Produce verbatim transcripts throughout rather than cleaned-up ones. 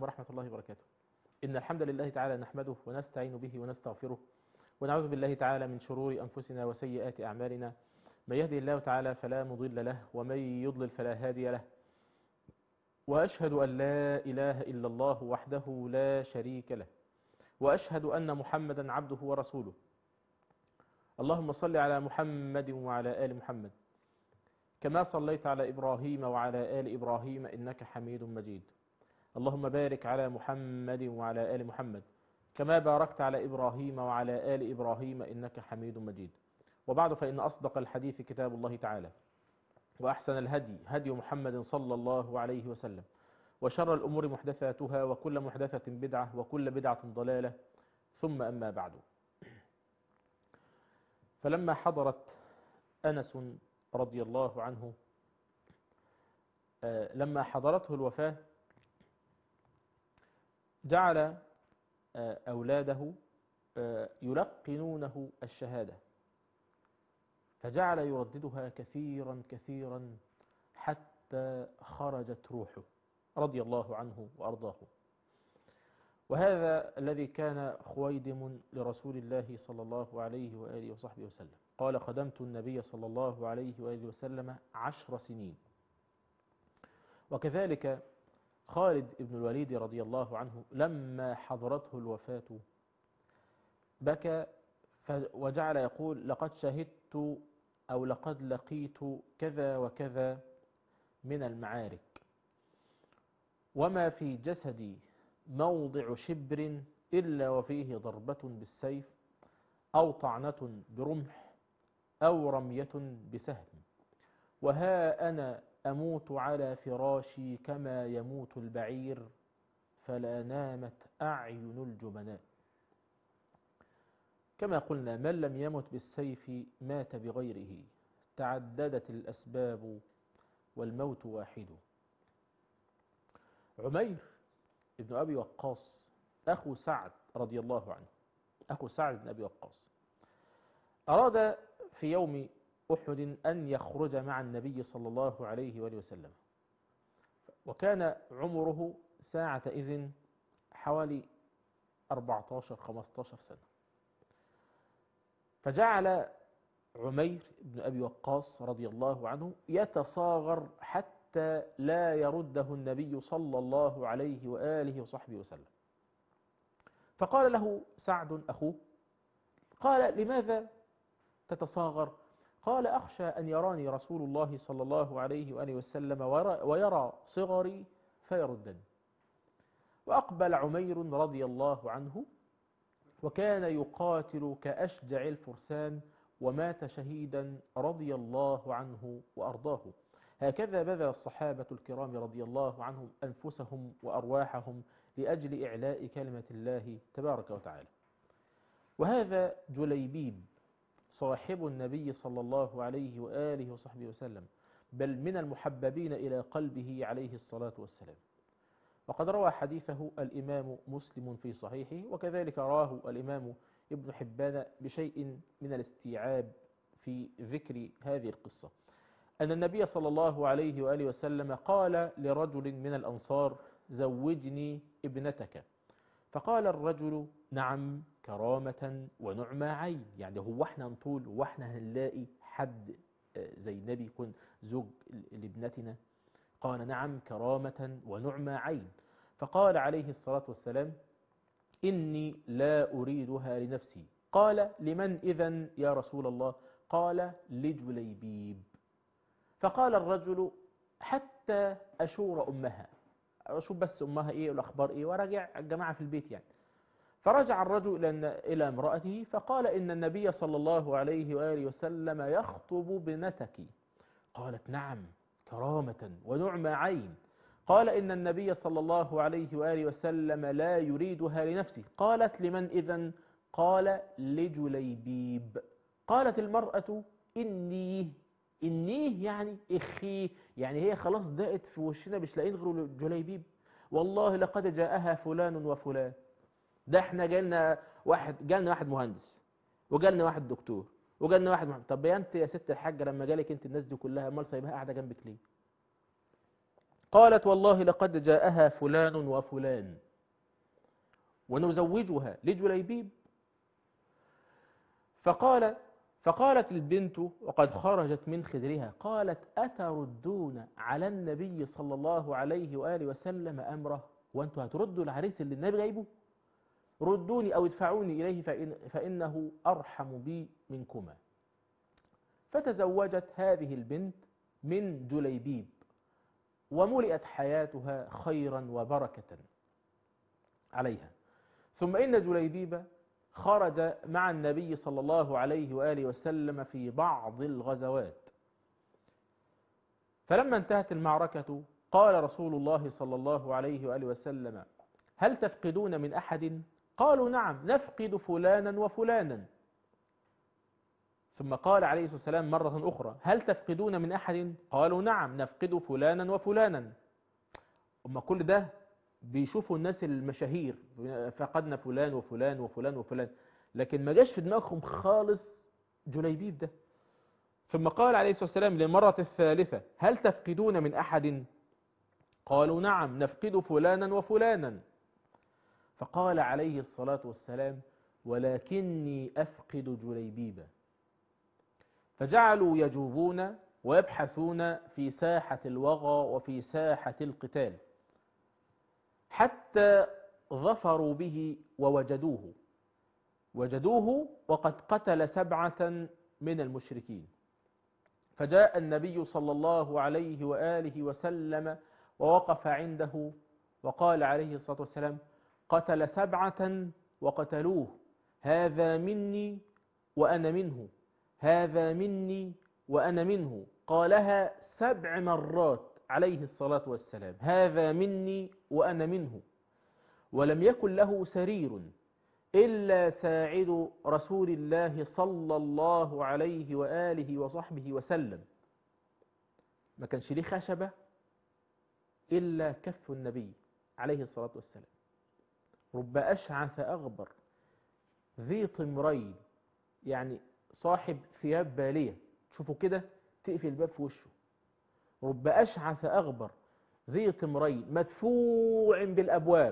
ورحمة الله وبركاته. إن الحمد لله تعالى نحمده ونستعين به ونستغفره ونعوذ بالله تعالى من شرور أنفسنا وسيئات أعمالنا. من يهدي الله تعالى فلا مضل له ومن يضلل فلا هادي له. وأشهد أن لا إله إلا الله وحده لا شريك له، وأشهد أن محمدا عبده ورسوله. اللهم صل على محمد وعلى آل محمد كما صليت على إبراهيم وعلى آل إبراهيم إنك حميد مجيد. اللهم بارك على محمد وعلى آل محمد كما باركت على إبراهيم وعلى آل إبراهيم إنك حميد مجيد. وبعد، فإن أصدق الحديث كتاب الله تعالى، وأحسن الهدي هدي محمد صلى الله عليه وسلم، وشر الأمور محدثاتها، وكل محدثة بدعة، وكل بدعة ضلالة، ثم أما بعد. فلما حضرت أنس رضي الله عنه لما حضرته الوفاة جعل أولاده يلقنونه الشهادة، فجعل يرددها كثيرا كثيرا حتى خرجت روحه رضي الله عنه وأرضاه. وهذا الذي كان خويدم لرسول الله صلى الله عليه وآله وصحبه وسلم. قال: خدمت النبي صلى الله عليه وآله وسلم عشر سنين. وكذلك خالد بن الوليد رضي الله عنه لما حضرته الوفاة بكى وجعل يقول: لقد شهدت أو لقد لقيت كذا وكذا من المعارك، وما في جسدي موضع شبر إلا وفيه ضربة بالسيف أو طعنة برمح أو رمية بسهم، وها أنا أموت على فراشي كما يموت البعير، فلا نامت أعين الجبناء. كما قلنا: من لم يمت بالسيف مات بغيره، تعددت الأسباب والموت واحد. عمير ابن أبي وقاص أخو سعد رضي الله عنه، أخو سعد بن أبي وقاص، أراد في يوم أحد أن يخرج مع النبي صلى الله عليه وآله وسلم، وكان عمره ساعة إذن حوالي أربعة عشر خمسة عشر سنة. فجعل عمير بن أبي وقاص رضي الله عنه يتصاغر حتى لا يرده النبي صلى الله عليه وآله وصحبه وسلم. فقال له سعد أخوه، قال: لماذا تتصاغر؟ قال: أخشى أن يراني رسول الله صلى الله عليه وآله وسلم ويرى صغري فيردني. وأقبل عمير رضي الله عنه، وكان يقاتل كأشجع الفرسان، ومات شهيدا رضي الله عنه وأرضاه. هكذا بذل الصحابة الكرام رضي الله عنهم أنفسهم وأرواحهم لأجل إعلاء كلمة الله تبارك وتعالى. وهذا جليبيب صاحب النبي صلى الله عليه وآله وصحبه وسلم، بل من المحببين إلى قلبه عليه الصلاة والسلام. وقد روى حديثه الإمام مسلم في صحيحه، وكذلك راه الإمام ابن حبان بشيء من الاستيعاب في ذكر هذه القصة، أن النبي صلى الله عليه وآله وسلم قال لرجل من الأنصار: زوجني ابنتك. فقال الرجل: نعم، كرامة ونعمى عين. يعني هو احنا نطول واحنا هنلاقي حد زي النبي يكون زوج لابنتنا؟ قال: نعم، كرامة ونعمى عين. فقال عليه الصلاة والسلام: إني لا أريدها لنفسي. قال: لمن إذن يا رسول الله؟ قال: لجليبيب. فقال الرجل: حتى أشور أمها، أشوف بس أمها إيه والأخبار إيه، ورجع الجماعة في البيت يعني. فرجع الرجل إلى امرأته فقال: إن النبي صلى الله عليه وآله وسلم يخطب ابنتك. قالت: نعم، كرامة ونعمى عين. قال: إن النبي صلى الله عليه وآله وسلم لا يريدها لنفسه. قالت: لمن إذن؟ قال: لجليبيب. قالت المرأة: إني إني يعني إخي، يعني هي خلاص ضاقت في وشنا مش لاقين غير جليبيب. والله لقد جاءها فلان وفلان، ده احنا جالنا واحد جالنا واحد مهندس، وجالنا واحد دكتور، وجالنا واحد محمد. طب يا انت يا ست الحاجه لما جالك انت الناس دي كلها، امال سايبها قاعده جنبك ليه؟ قالت والله لقد جاءها فلان وفلان ونزوجها لجليبيب. فقال فقالت البنت وقد خرجت من خدرها، قالت أتردون على النبي صلى الله عليه وآله وسلم أمره؟ وأنتوا هتردوا العريس اللي النبي جايبه؟ ردوني أو ادفعوني إليه فإن فإنه أرحم بي منكما. فتزوجت هذه البنت من جليبيب، وملئت حياتها خيرا وبركة عليها. ثم إن جليبيب خرج مع النبي صلى الله عليه وآله وسلم في بعض الغزوات، فلما انتهت المعركة قال رسول الله صلى الله عليه وآله وسلم هل تفقدون من أحد؟ قالوا نعم نفقد فلانا وفلانا. ثم قال عليه الصلاة والسلام مرة أخرى هل تفقدون من أحد؟ قالوا نعم نفقد فلانا وفلانا. أما كل ده بيشوفوا الناس المشاهير، فقدنا فلان وفلان وفلان وفلان، لكن ما جاش في دماغهم خالص جليبيب ده. ثم قال عليه الصلاة والسلام للمرة الثالثة هل تفقدون من أحد؟ قالوا نعم نفقد فلانا وفلانا. فقال عليه الصلاة والسلام ولكني أفقد جليبيبا. فجعلوا يجوبون ويبحثون في ساحة الوغى وفي ساحة القتال حتى ظفروا به ووجدوه وجدوه وقد قتل سبعة من المشركين. فجاء النبي صلى الله عليه وآله وسلم ووقف عنده وقال عليه الصلاة والسلام قتل سبعة وقتلوه، هذا مني وأنا منه، هذا مني وأنا منه. قالها سبع مرات عليه الصلاة والسلام، هذا مني وأنا منه. ولم يكن له سرير إلا ساعد رسول الله صلى الله عليه وآله وصحبه وسلم، ما كانش ليه خشبة إلا كف النبي عليه الصلاة والسلام. رب أشعث أغبر ذي طمرين، يعني صاحب ثياب بالية، تشوفوا كده تقفل الباب في وشه. رب أشعث أغبر ذي طمرين مدفوع بالأبواب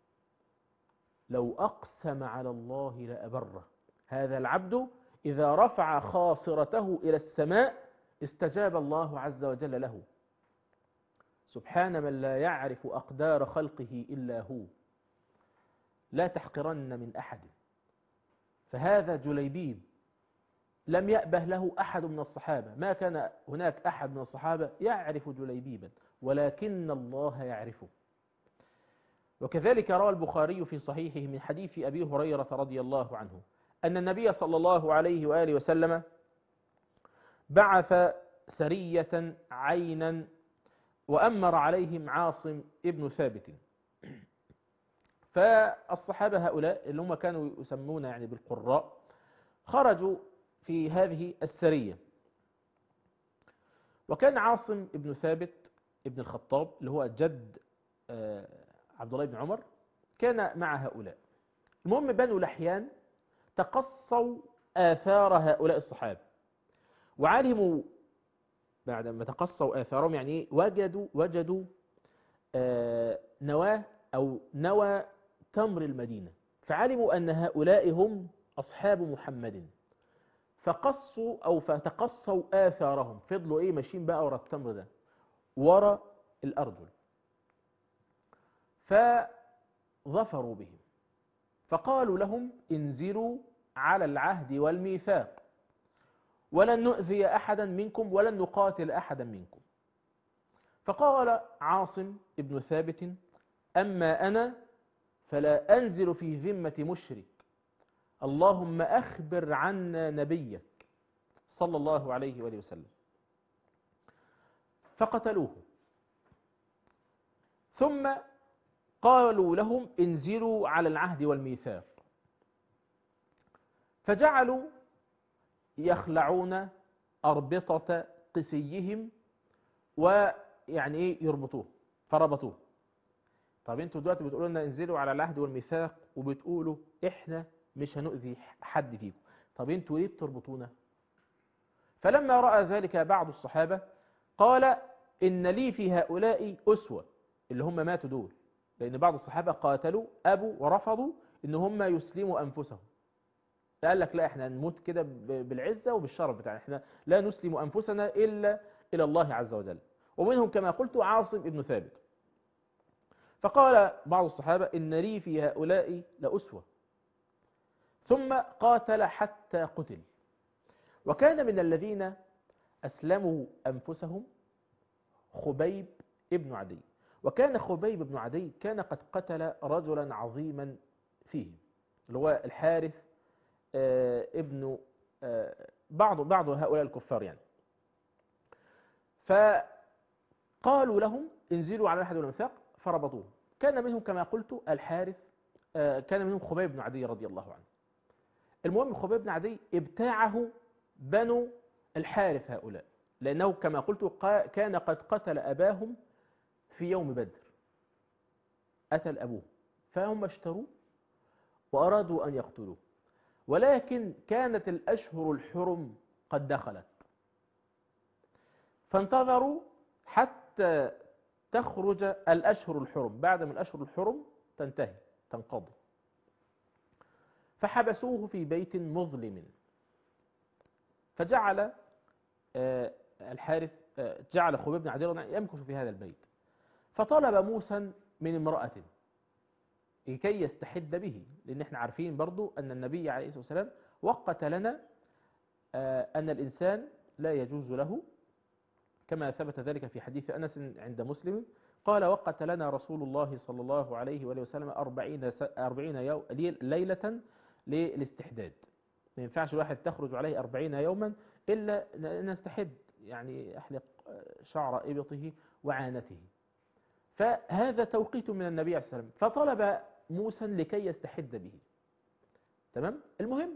لو أقسم على الله لأبره. هذا العبد إذا رفع خاصرته إلى السماء استجاب الله عز وجل له. سبحان من لا يعرف أقدار خلقه إلا هو، لا تحقرن من أحد. فهذا جليبيب لم يأبه له أحد من الصحابة، ما كان هناك أحد من الصحابة يعرف جليبيبا، ولكن الله يعرفه. وكذلك روى البخاري في صحيحه من حديث أبي هريرة رضي الله عنه أن النبي صلى الله عليه وآله وسلم بعث سرية عينا وأمر عليهم عاصم ابن ثابت. فالصحابة هؤلاء اللي هم كانوا يسمون يعني بالقراء خرجوا في هذه السرية، وكان عاصم ابن ثابت ابن الخطاب اللي هو جد عبد الله بن عمر كان مع هؤلاء. المهم بنو لحيان تقصوا آثار هؤلاء الصحابة، وعلموا بعد ما تقصوا آثارهم يعني وجدوا وجدوا آه نواة أو نوى تمر المدينة، فعلموا أن هؤلاء هم أصحاب محمد، فقصوا أو فتقصوا آثارهم، فضلوا إيه ماشيين بقى ورا التمر ده ورا الأرجل، فظفروا بهم. فقالوا لهم انزلوا على العهد والميثاق ولن نؤذي أحدا منكم ولن نقاتل أحدا منكم. فقال عاصم ابن ثابت أما أنا فلا أنزل في ذمة مشرك، اللهم أخبر عنا نبيك صلى الله عليه وآله وسلم. فقتلوه، ثم قالوا لهم انزلوا على العهد والميثاق، فجعلوا يخلعون أربطة قسيهم ويعني ايه يربطوه، فربطوه. طب انتوا دلوقتي بتقولوا لنا انزلوا على العهد والميثاق وبتقولوا احنا مش هنؤذي حد فيكم، طب انتوا ليه بتربطونا؟ فلما رأى ذلك بعض الصحابة قال إن لي في هؤلاء أسوة، اللي هم ماتوا دول، لأن بعض الصحابة قاتلوا أبوا ورفضوا إن هم يسلموا أنفسهم. قال لك لا، احنا نموت كده بالعزة وبالشرف بتاعنا، احنا لا نسلم أنفسنا إلا إلى الله عز وجل. ومنهم كما قلت عاصم ابن ثابت. فقال بعض الصحابة إن لي في هؤلاء لأسوة، ثم قاتل حتى قتل. وكان من الذين أسلموا أنفسهم خبيب ابن عدي. وكان خبيب بن عدي كان قد قتل رجلا عظيما فيهم، اللي هو الحارث آه ابن آه بعض بعض هؤلاء الكفار يعني. فقالوا لهم انزلوا على أحد الأنفاق فربطوه. كان منهم كما قلت الحارث آه كان منهم خبيب بن عدي رضي الله عنه. المهم خبيب بن عدي ابتاعه بنو الحارث هؤلاء، لأنه كما قلت كان قد قتل أباهم في يوم بدر، قتل أبوه، فهم اشتروا وأرادوا أن يقتلوه، ولكن كانت الأشهر الحرم قد دخلت، فانتظروا حتى تخرج الأشهر الحرم. بعد من الأشهر الحرم تنتهي تنقضي، فحبسوه في بيت مظلم. فجعل الحارث جعل خبيب بن عدي يمكث في هذا البيت. فطلب موسى من امرأة لكي يستحد به، لأن احنا عارفين برضو أن النبي عليه الصلاة والسلام وقت لنا أن الإنسان لا يجوز له، كما ثبت ذلك في حديث أنس عند مسلم، قال وقت لنا رسول الله صلى الله عليه وآله وسلم أربعين, أربعين يوم ليلة للاستحداد. ما ينفعش الواحد تخرج عليه أربعين يوما إلا نستحد، يعني أحلق شعر إبطه وعانته. فهذا توقيت من النبي عليه الصلاة والسلام، فطلب موسى لكي يستحد به. تمام. المهم،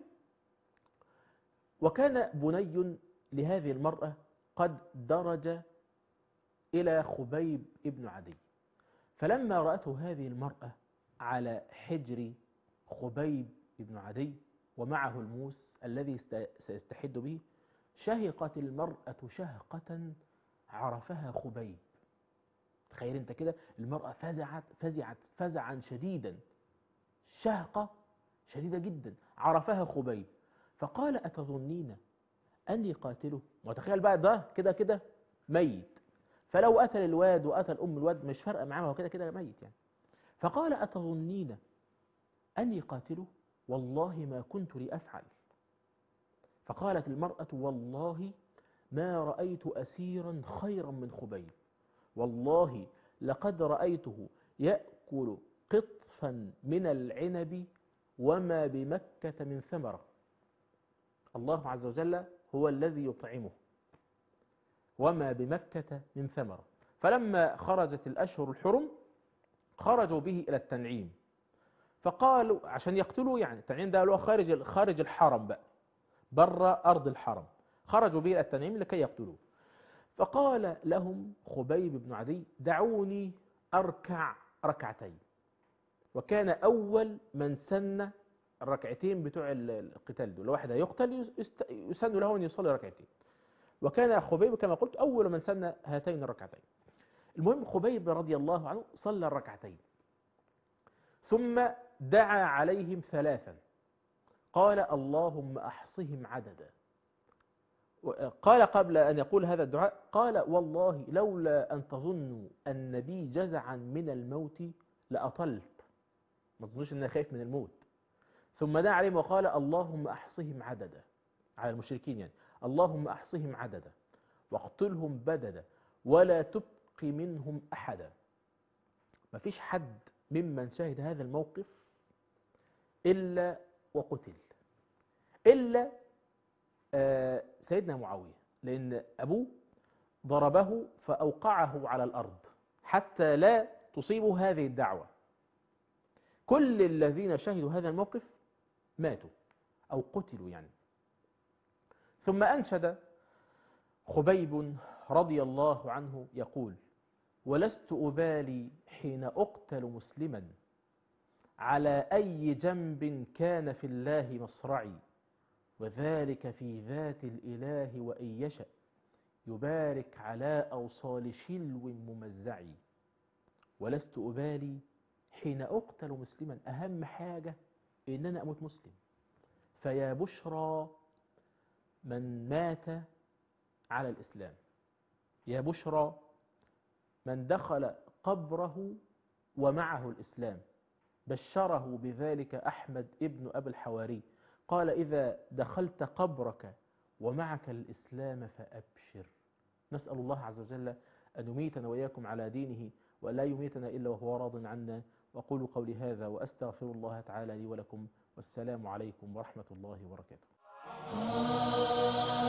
وكان بني لهذه المرأة قد درج إلى خبيب ابن عدي. فلما رأته هذه المرأة على حجر خبيب ابن عدي ومعه الموس الذي سيستحد به، شهقت المرأة شهقة عرفها خبيب. تخيل انت كده، المرأة فزعت فزعت فزعا شديدا، شهقة شديدة جدا، عرفها خبيب. فقال أتظنين أني قاتله؟ وتخيل بقى ده كده كده ميت، فلو قتل الواد وقتل أم الواد مش فارقة معاه، هو كده كده ميت يعني. فقال أتظنين أني قاتله؟ والله ما كنت لأفعل. فقالت المرأة والله ما رأيت أسيرا خيرا من خبيب، والله لقد رأيته يأكل قطفا من العنب وما بمكة من ثمرة، الله عز وجل هو الذي يطعمه، وما بمكة من ثمرة. فلما خرجت الأشهر الحرم خرجوا به إلى التنعيم، فقالوا عشان يقتلوا، يعني التنعيم ده هو خارج خارج الحرم بقى، بره أرض الحرم، خرجوا به إلى التنعيم لكي يقتلوه. فقال لهم خبيب بن عدي دعوني أركع ركعتين. وكان أول من سن الركعتين بتوع القتال دول، الواحد هيقتل يسن له أن يصلي ركعتين، وكان خبيب كما قلت أول من سن هاتين الركعتين. المهم خبيب رضي الله عنه صلى الركعتين، ثم دعا عليهم ثلاثا، قال اللهم أحصهم عددا. قال قبل أن يقول هذا الدعاء قال والله لولا أن تظنوا أن بي جزعا من الموت لأطلت، ما تظنوش أن أنا خايف من الموت. ثم دعا عليهم وقال اللهم أحصهم عددا، على المشركين يعني، اللهم أحصهم عددا واقتلهم بددا ولا تبق منهم أحدا. ما فيش حد ممن شهد هذا الموقف إلا وقتل، إلا آه سيدنا معاوية، لأن أبوه ضربه فأوقعه على الأرض حتى لا تصيبه هذه الدعوة. كل الذين شهدوا هذا الموقف ماتوا أو قتلوا يعني. ثم أنشد خبيب رضي الله عنه يقول ولست أبالي حين أقتل مسلما على أي جنب كان في الله مصرعي، وذلك في ذات الإله وإن يشأ يبارك على أوصال شلو ممزعي، ولست أبالي حين أقتل مسلما. أهم حاجة إن أنا أموت مسلم. فيا بشرى من مات على الإسلام، يا بشرى من دخل قبره ومعه الإسلام. بشره بذلك أحمد ابن أبي الحواري، قال إذا دخلت قبرك ومعك الإسلام فأبشر. نسأل الله عز وجل أن يميتنا وإياكم على دينه، ولا يميتنا إلا وهو راض عنا. وأقول قولي هذا وأستغفر الله تعالى لي ولكم، والسلام عليكم ورحمة الله وبركاته.